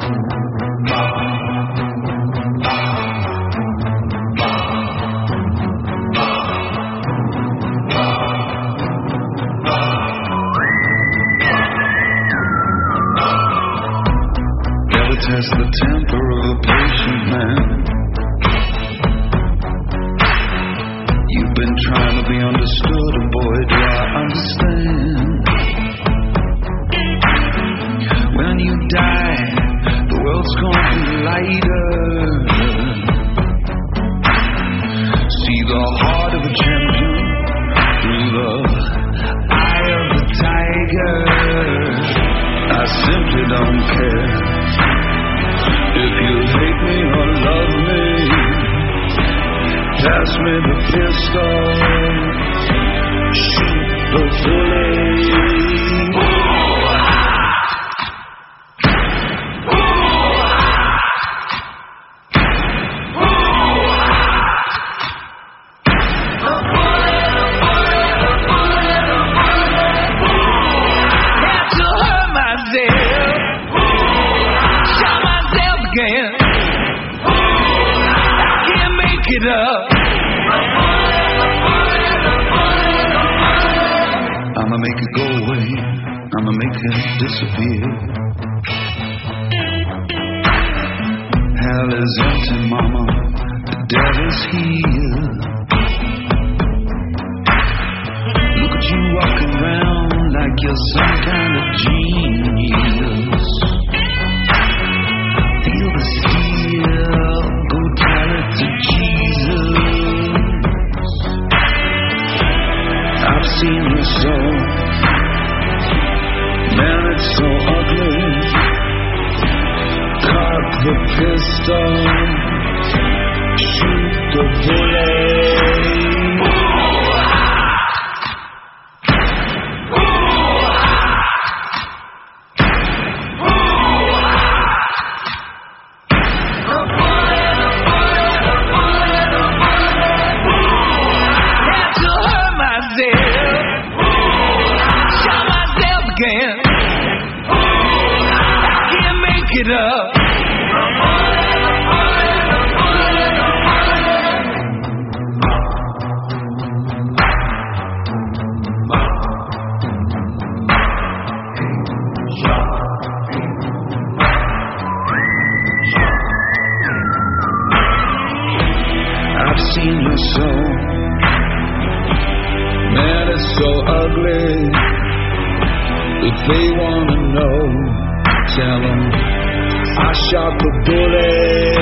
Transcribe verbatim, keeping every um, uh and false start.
Test the temper of a patient man. You've been trying to be understood, and boy, do I understand. When you die, the world's gonna be lighter. See the heart of a champion through the eye of the tiger. I simply don't care if you hate me or love me. Pass me the pistol, shoot the bullet. Had to hurt myself, shot myself again. I can't make it up. I'ma make it go away. I'ma make it disappear. Hell is empty, mama. The devil's here. Look at you walking around like you're some kind of genius. Feel the steel, go tell it to Jesus. I've seen the soul, man, it's so ugly. Cock the pistol, shoot the bullet. Again, I can't make it up. I've seen your soul, man, it's so ugly. If they wanna know, tell them I shot the bullet.